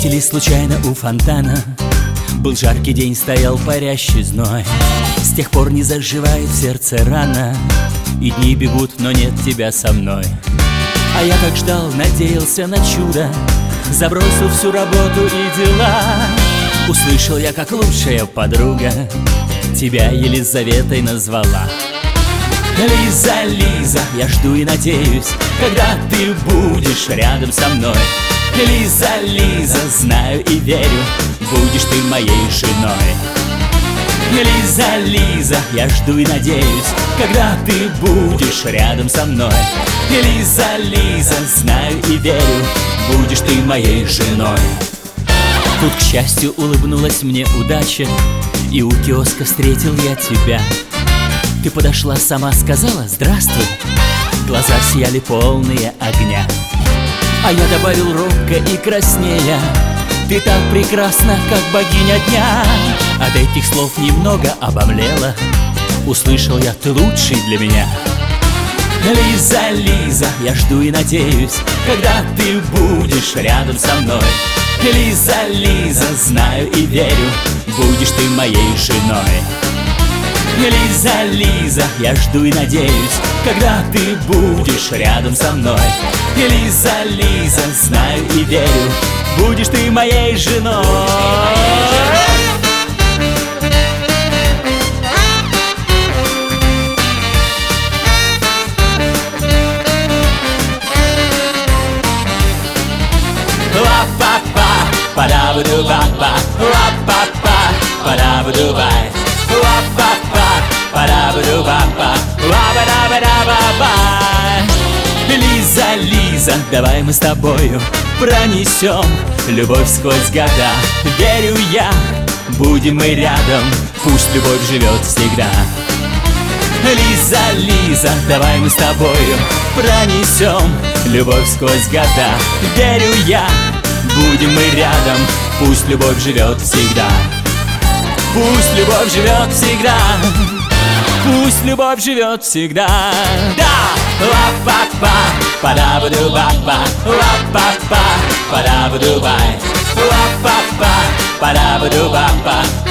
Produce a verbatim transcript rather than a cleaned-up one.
Встретились случайно у фонтана. Был жаркий день, стоял парящий зной. С тех пор не заживает в сердце рана, и дни бегут, но нет тебя со мной. А я как ждал, надеялся на чудо, забросил всю работу и дела. Услышал я, как лучшая подруга тебя Елизаветой назвала. Лиза, Лиза, я жду и надеюсь, когда ты будешь рядом со мной. Лиза, Лиза, знаю и верю, будешь ты моей женой. Лиза, Лиза, я жду и надеюсь, когда ты будешь рядом со мной. Лиза, Лиза, знаю и верю, будешь ты моей женой. Тут, к счастью, улыбнулась мне удача, и у киоска встретил я тебя. Ты подошла сама, сказала «Здравствуй». Глаза сияли полные огня. А я добавил робко и краснея: ты так прекрасна, как богиня дня. От этих слов немного обомлела. Услышал я: ты лучший для меня. Лиза, Лиза, я жду и надеюсь, когда ты будешь рядом со мной. Лиза, Лиза, знаю и верю, будешь ты моей женой. Лиза, Лиза, я жду и надеюсь, когда ты будешь рядом со мной. Лиза, Лиза, знаю и верю, будешь ты моей женой. Ла-па-па, пара-ба-ду-ба-па, ла-па-па, пара-ба-ду-бай. Ла-па-па, пара-ба-ду-ба-па, ла-ба-да-ба-да-ба-ба. Лиза, Лиза, давай мы с тобою пронесем любовь сквозь года. Верю я, будем мы рядом, пусть любовь живет всегда. Лиза, Лиза, давай мы с тобою пронесем любовь сквозь года. Верю я, будем мы рядом, пусть любовь живет всегда. Пусть любовь живет всегда. Пусть любовь живет всегда. Да! Ла-па-па, пара-ба-ду-ба-па, ла-па-па, пара-ба-ду-бай. Ла-па-па, пара-ба-ду-ба-па,